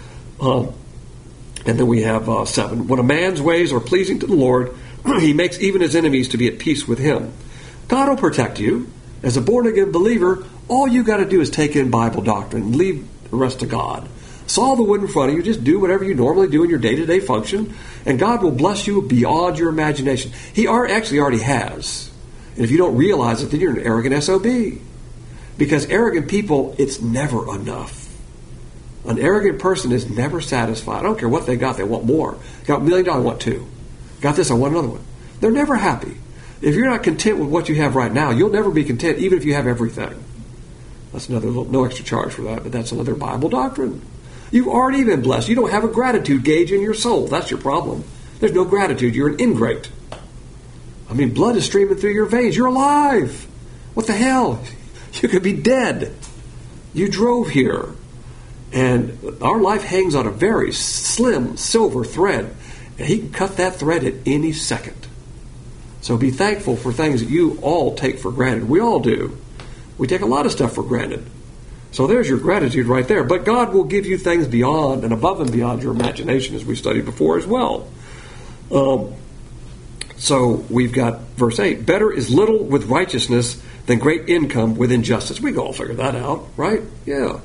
And then we have 7. When a man's ways are pleasing to the Lord, he makes even his enemies to be at peace with him. God will protect you. As a born-again believer, all you got to do is take in Bible doctrine and leave the rest to God. Saw the wood in front of you. Just do whatever you normally do in your day-to-day function, and God will bless you beyond your imagination. He actually already has. And if you don't realize it, then you're an arrogant SOB. Because arrogant people, it's never enough. An arrogant person is never satisfied. I don't care what they got, they want more. Got $1 million, I want 2. Got this, I want another one. They're never happy. If you're not content with what you have right now, you'll never be content even if you have everything. That's another no extra charge for that, but that's another Bible doctrine. You've already been blessed. You don't have a gratitude gauge in your soul. That's your problem. There's no gratitude. You're an ingrate. I mean, blood is streaming through your veins. You're alive. What the hell? You could be dead. You drove here. And our life hangs on a very slim silver thread. And he can cut that thread at any second. So be thankful for things that you all take for granted. We all do. We take a lot of stuff for granted. So there's your gratitude right there. But God will give you things beyond and above and beyond your imagination, as we studied before as well. So we've got verse 8. Better is little with righteousness than great income with injustice. We can all figure that out, right? Yeah.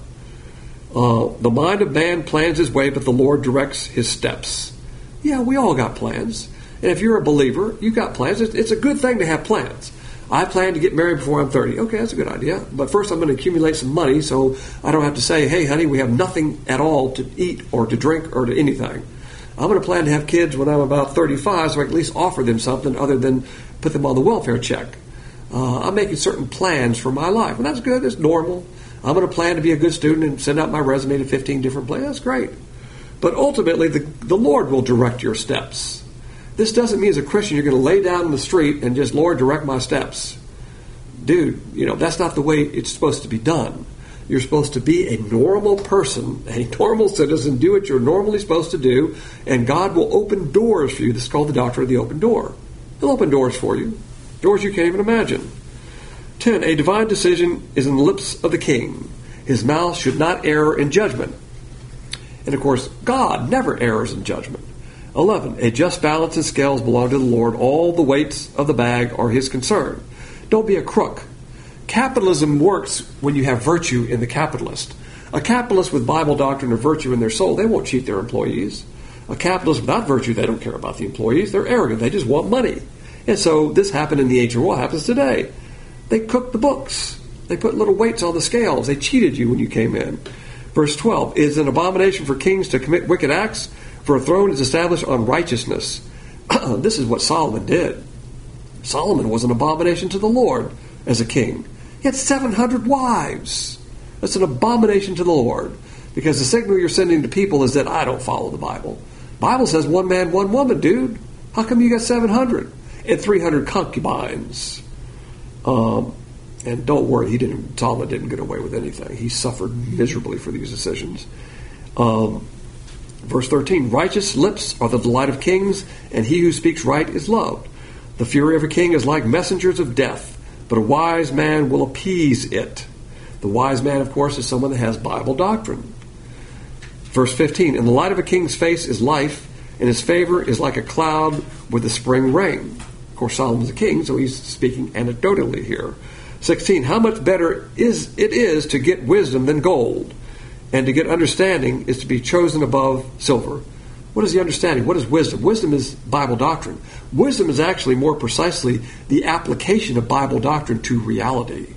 The mind of man plans his way, but the Lord directs his steps. Yeah, we all got plans. And if you're a believer, you've got plans. It's a good thing to have plans. I plan to get married before I'm 30. Okay, that's a good idea. But first I'm going to accumulate some money so I don't have to say, hey, honey, we have nothing at all to eat or to drink or to anything. I'm going to plan to have kids when I'm about 35 so I can at least offer them something other than put them on the welfare check. I'm making certain plans for my life. And that's good. It's normal. I'm going to plan to be a good student and send out my resume to 15 different places. That's great. But ultimately, the Lord will direct your steps. This doesn't mean as a Christian you're going to lay down in the street and just, Lord, direct my steps. Dude, that's not the way it's supposed to be done. You're supposed to be a normal person, a normal citizen, do what you're normally supposed to do, and God will open doors for you. This is called the doctrine of the open door. He'll open doors for you, doors you can't even imagine. 10, a divine decision is in the lips of the king. His mouth should not err in judgment. And of course, God never errs in judgment. 11, a just balance and scales belong to the Lord. All the weights of the bag are his concern. Don't be a crook. Capitalism works when you have virtue in the capitalist. A capitalist with Bible doctrine or virtue in their soul, they won't cheat their employees. A capitalist without virtue, they don't care about the employees. They're arrogant. They just want money. And so this happened in the ancient world. What happens today? They cooked the books. They put little weights on the scales. They cheated you when you came in. Verse 12, it is an abomination for kings to commit wicked acts, for a throne is established on righteousness. This is what Solomon did. Solomon was an abomination to the Lord as a king. He had 700 wives. That's an abomination to the Lord. Because the signal you're sending to people is that I don't follow the Bible. Bible says one man, one woman, dude. How come you got 700? And 300 concubines. And don't worry, Solomon didn't get away with anything. He suffered miserably for these decisions. Verse 13, righteous lips are the delight of kings, and he who speaks right is loved. The fury of a king is like messengers of death, but a wise man will appease it. The wise man, of course, is someone that has Bible doctrine. Verse 15, and the light of a king's face is life, and his favor is like a cloud with the spring rain. Of course, Solomon's a king, so he's speaking anecdotally here. 16, how much better it is to get wisdom than gold, and to get understanding is to be chosen above silver. What is the understanding? What is wisdom? Wisdom is Bible doctrine. Wisdom is actually more precisely the application of Bible doctrine to reality.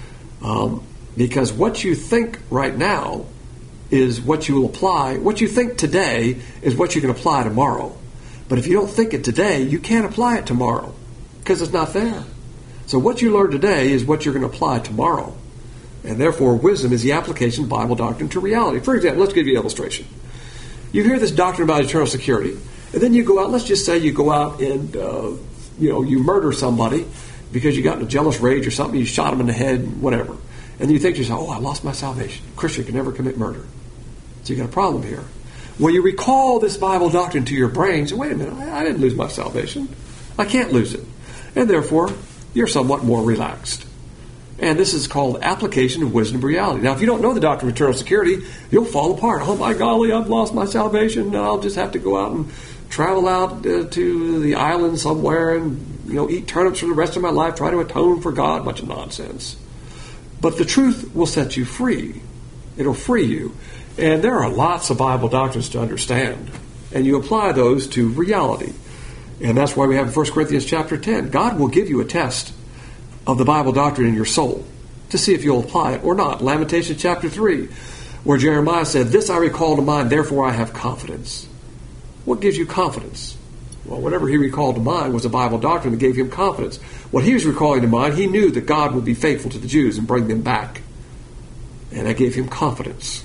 Because what you think right now is what you will apply. What you think today is what you can apply tomorrow. But if you don't think it today, you can't apply it tomorrow because it's not there. So what you learn today is what you're going to apply tomorrow. And therefore, wisdom is the application of Bible doctrine to reality. For example, let's give you an illustration. You hear this doctrine about eternal security, and then you go out, let's just say you go out and you murder somebody because you got in a jealous rage or something, you shot them in the head, whatever. And you think to yourself, I lost my salvation. A Christian can never commit murder. So you got a problem here. Well, you recall this Bible doctrine to your brain and say, wait a minute, I didn't lose my salvation. I can't lose it. And therefore, you're somewhat more relaxed. And this is called application of wisdom to reality. Now, if you don't know the doctrine of eternal security, you'll fall apart. Oh, my golly, I've lost my salvation. I'll just have to go out and travel out to the island somewhere and eat turnips for the rest of my life, try to atone for God. Bunch of nonsense. But the truth will set you free. It'll free you. And there are lots of Bible doctrines to understand. And you apply those to reality. And that's why we have in 1 Corinthians chapter 10. God will give you a test of the Bible doctrine in your soul to see if you'll apply it or not. Lamentations chapter 3, where Jeremiah said, this I recall to mind, therefore I have confidence. What gives you confidence? Well, whatever he recalled to mind was a Bible doctrine that gave him confidence. What he was recalling to mind, he knew that God would be faithful to the Jews and bring them back. And that gave him confidence.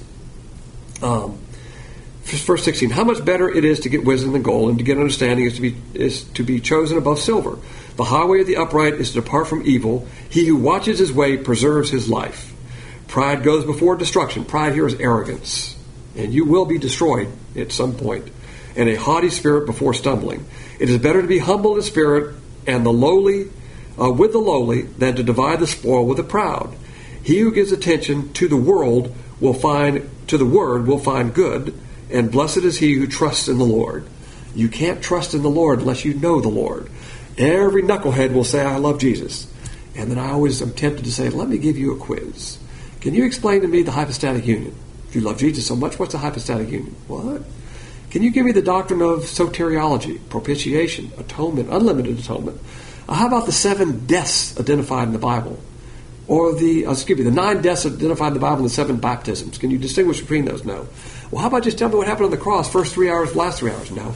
Verse 16, how much better it is to get wisdom than gold, and to get understanding is to be chosen above silver. The highway of the upright is to depart from evil. He who watches his way preserves his life. Pride goes before destruction. Pride here is arrogance. And you will be destroyed at some point. And a haughty spirit before stumbling. It is better to be humble in spirit and the lowly with the lowly than to divide the spoil with the proud. He who gives attention to the word will find good, and blessed is he who trusts in the Lord. You can't trust in the Lord unless you know the Lord. Every knucklehead will say, I love Jesus. And then I always am tempted to say, let me give you a quiz. Can you explain to me the hypostatic union? If you love Jesus so much, what's the hypostatic union? What? Can you give me the doctrine of soteriology, propitiation, atonement, unlimited atonement? How about the 7 deaths identified in the Bible? Or the 9 deaths identified in the Bible and the 7 baptisms. Can you distinguish between those? No. Well, how about just tell me what happened on the cross, first 3 hours, last 3 hours? No.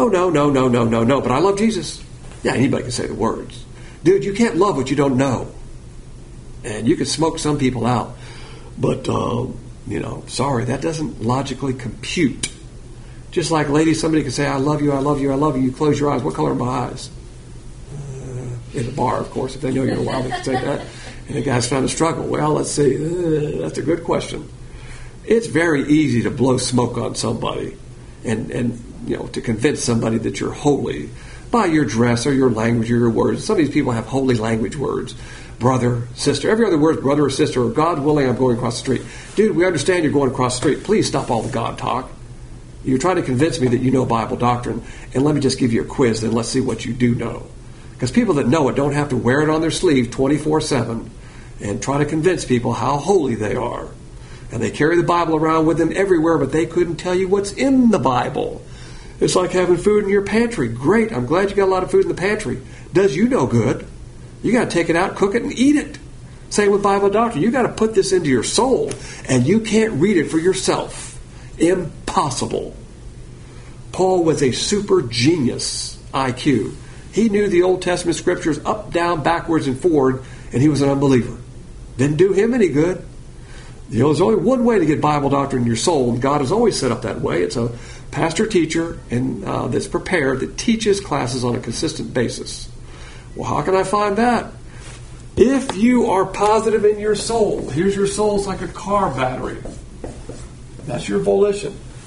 No. But I love Jesus. Yeah, anybody can say the words. Dude, you can't love what you don't know. And you can smoke some people out. But, sorry, that doesn't logically compute. Just like, ladies, somebody can say, I love you, I love you, I love you. You close your eyes. What color are my eyes? In a bar, of course. If they know you're wild, they can say that. And the guy's trying to struggle. Well, let's see. That's a good question. It's very easy to blow smoke on somebody and to convince somebody that you're holy by your dress or your language or your words. Some of these people have holy language words. Brother, sister. Every other word is brother or sister, or God willing, I'm going across the street. Dude, we understand you're going across the street. Please stop all the God talk. You're trying to convince me that you know Bible doctrine, and let me just give you a quiz, then let's see what you do know. Because people that know it don't have to wear it on their sleeve 24/7 and try to convince people how holy they are. And they carry the Bible around with them everywhere, but they couldn't tell you what's in the Bible. It's like having food in your pantry. Great, I'm glad you got a lot of food in the pantry. Does you no good. You got to take it out, cook it, and eat it. Same with Bible doctrine. You got to put this into your soul, and you can't read it for yourself. Impossible. Paul was a super genius IQ. He knew the Old Testament scriptures up, down, backwards, and forward, and he was an unbeliever. Didn't do him any good. There's only one way to get Bible doctrine in your soul, and God has always set up that way. It's a pastor-teacher and that's prepared, that teaches classes on a consistent basis. Well, how can I find that? If you are positive in your soul, here's your soul, it's like a car battery. That's your volition.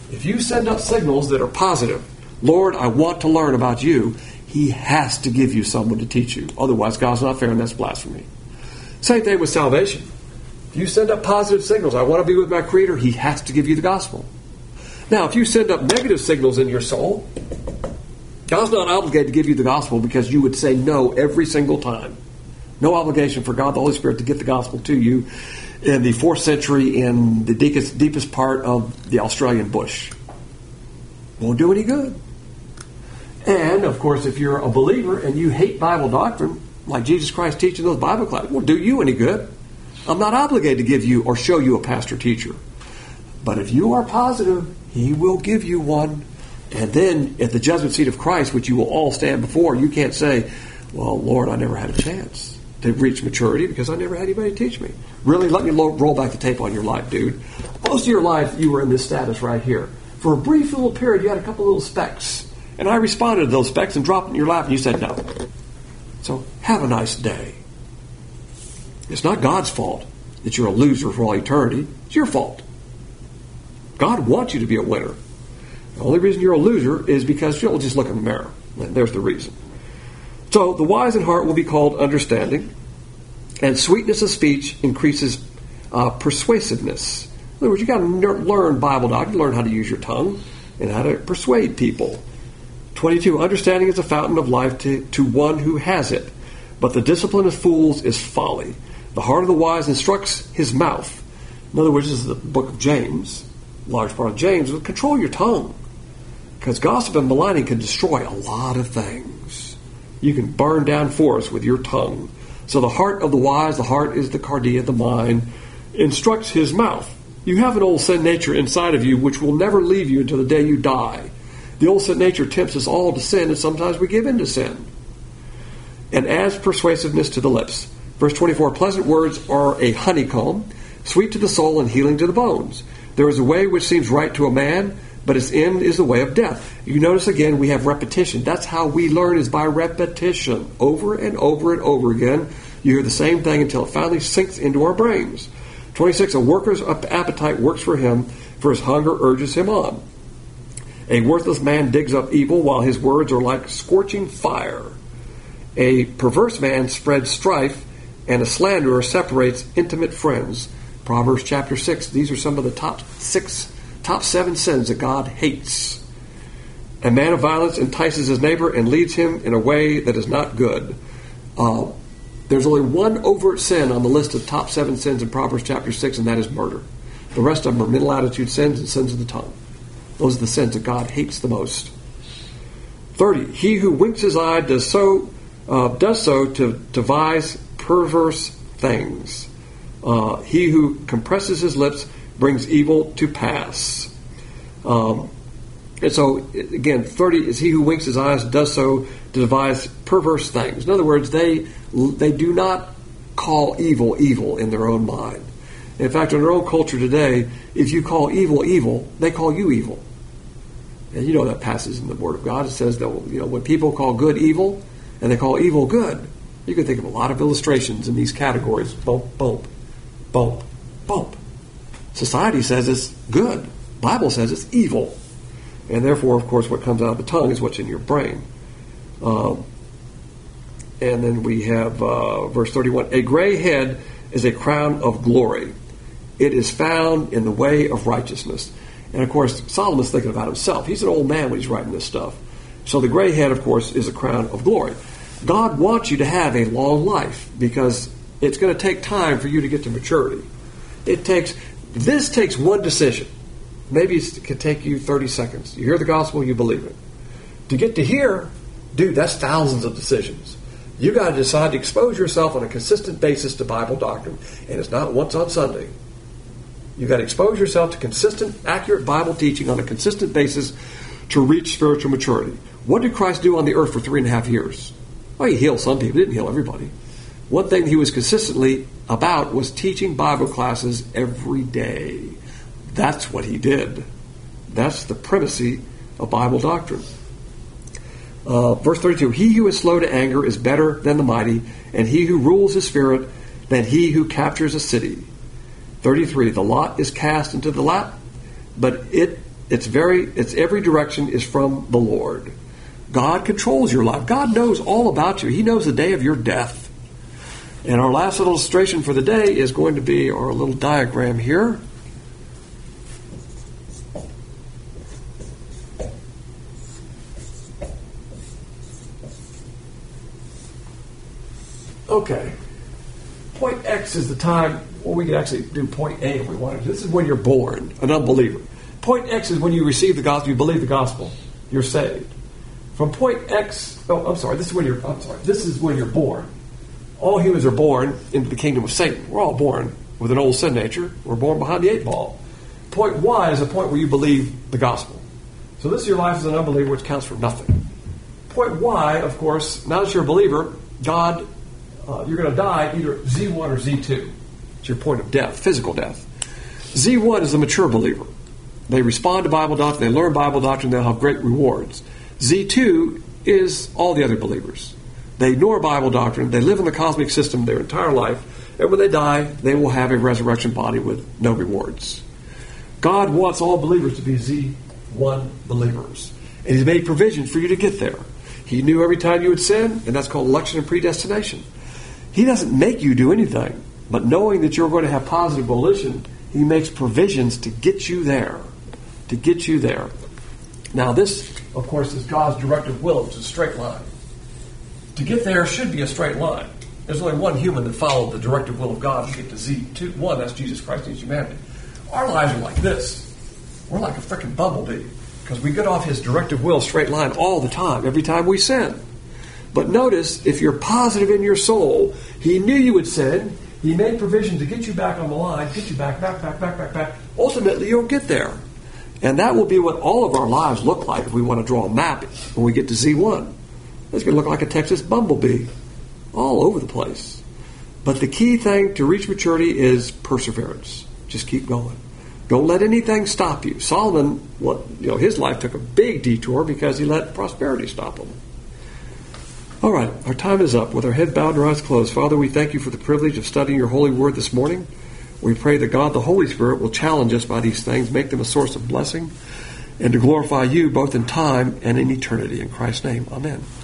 If you send up signals that are positive, Lord, I want to learn about you, he has to give you someone to teach you. Otherwise, God's not fair, and that's blasphemy. Same thing with salvation. If you send up positive signals, I want to be with my Creator, he has to give you the gospel. Now, if you send up negative signals in your soul, God's not obligated to give you the gospel because you would say no every single time. No obligation for God the Holy Spirit to get the gospel to you in the 4th century in the deepest part of the Australian bush. Won't do any good. And, of course, if you're a believer and you hate Bible doctrine, like Jesus Christ teaching those Bible classes, won't do you any good. I'm not obligated to give you or show you a pastor teacher. But if you are positive, he will give you one. And then at the judgment seat of Christ, which you will all stand before, you can't say, well, Lord, I never had a chance to reach maturity because I never had anybody teach me. Really, let me roll back the tape on your life, dude. Most of your life, you were in this status right here. For a brief little period, you had a couple little specks. And I responded to those specks and dropped in your lap, and you said no. So have a nice day. It's not God's fault that you're a loser for all eternity. It's your fault. God wants you to be a winner. The only reason you're a loser is because you'll just look in the mirror. And there's the reason. So the wise in heart will be called understanding, and sweetness of speech increases persuasiveness. In other words, you got to learn Bible doctrine, learn how to use your tongue, and how to persuade people. 22, understanding is a fountain of life to one who has it, but the discipline of fools is folly. The heart of the wise instructs his mouth. In other words, this is the book of James, large part of James. Control your tongue, because gossip and maligning can destroy a lot of things. You can burn down forests with your tongue. So the heart of the wise, the heart is the cardia, the mind, instructs his mouth. You have an old sin nature inside of you which will never leave you until the day you die. The old sin nature tempts us all to sin, and sometimes we give in to sin. And adds persuasiveness to the lips. Verse 24, pleasant words are a honeycomb, sweet to the soul and healing to the bones. There is a way which seems right to a man, but its end is the way of death. You notice again, we have repetition. That's how we learn, is by repetition. Over and over and over again, you hear the same thing until it finally sinks into our brains. 26, a worker's appetite works for him, for his hunger urges him on. A worthless man digs up evil, while his words are like scorching fire. A perverse man spreads strife, and a slanderer separates intimate friends. Proverbs chapter 6. These are some of the top 7 sins that God hates. A man of violence entices his neighbor and leads him in a way that is not good. There's only one overt sin on the list of top 7 sins in Proverbs chapter 6, and that is murder. The rest of them are mental attitude sins and sins of the tongue. Those are the sins that God hates the most. 30. He who winks his eye does so to devise perverse things. He who compresses his lips brings evil to pass. And so, again, 30 is he who winks his eyes does so to devise perverse things. In other words, they do not call evil evil in their own mind. In fact, in our own culture today, if you call evil evil, they call you evil. And you know that passages in the Word of God. It says that when people call good evil and they call evil good, you can think of a lot of illustrations in these categories. Bump, bump, bump, bump. Society says it's good. Bible says it's evil. And therefore, of course, what comes out of the tongue is what's in your brain. And then we have verse 31. A gray head is a crown of glory. It is found in the way of righteousness. And, of course, Solomon's thinking about himself. He's an old man when he's writing this stuff. So the gray head, of course, is a crown of glory. God wants you to have a long life because it's going to take time for you to get to maturity. This takes one decision. Maybe it can take you 30 seconds. You hear the gospel, you believe it. To get to here, dude, that's thousands of decisions. You got to decide to expose yourself on a consistent basis to Bible doctrine. And it's not once on Sunday. You got to expose yourself to consistent, accurate Bible teaching on a consistent basis to reach spiritual maturity. What did Christ do on the earth for 3.5 years? Well, he healed some people. He didn't heal everybody. One thing he was consistently about was teaching Bible classes every day. That's what he did. That's the primacy of Bible doctrine. Verse 32, he who is slow to anger is better than the mighty, and he who rules his spirit than he who captures a city. 33, the lot is cast into the lap, but it It's every direction is from the Lord. God controls your life. God knows all about you. He knows the day of your death. And our last illustration for the day is going to be our little diagram here. Okay. Point X is the time, well, we could actually do point A if we wanted to. This is when you're born, an unbeliever. Point X is when you receive the gospel, you believe the gospel, you're saved. From point X, this is when you're born. All humans are born into the kingdom of Satan. We're all born with an old sin nature. We're born behind the 8 ball. Point Y is a point where you believe the gospel. So this is your life as an unbeliever, which counts for nothing. Point Y, of course, now that you're a believer, God, you're going to die either Z1 or Z2. It's your point of death, physical death. Z1 is the mature believer. They respond to Bible doctrine, they learn Bible doctrine, they'll have great rewards. Z2 is all the other believers. They ignore Bible doctrine, they live in the cosmic system their entire life, and when they die, they will have a resurrection body with no rewards. God wants all believers to be Z1 believers. And He's made provisions for you to get there. He knew every time you would sin, and that's called election and predestination. He doesn't make you do anything, but knowing that you're going to have positive volition, He makes provisions to get you there. To get you there. Now this, of course, is God's directive will. It's a straight line. To get there should be a straight line. There's only one human that followed the directive will of God to get to Z2. One, that's Jesus Christ and His humanity. Our lives are like this. We're like a freaking bumblebee because we get off His directive will straight line all the time, every time we sin. But notice, if you're positive in your soul, He knew you would sin. He made provision to get you back on the line, get you back. Ultimately, you'll get there. And that will be what all of our lives look like if we want to draw a map when we get to Z1. It's going to look like a Texas bumblebee all over the place. But the key thing to reach maturity is perseverance. Just keep going. Don't let anything stop you. Solomon, his life took a big detour because he let prosperity stop him. All right, our time is up. With our head bowed and our eyes closed, Father, we thank you for the privilege of studying your holy word this morning. We pray that God, the Holy Spirit, will challenge us by these things, make them a source of blessing, and to glorify you both in time and in eternity. In Christ's name, amen.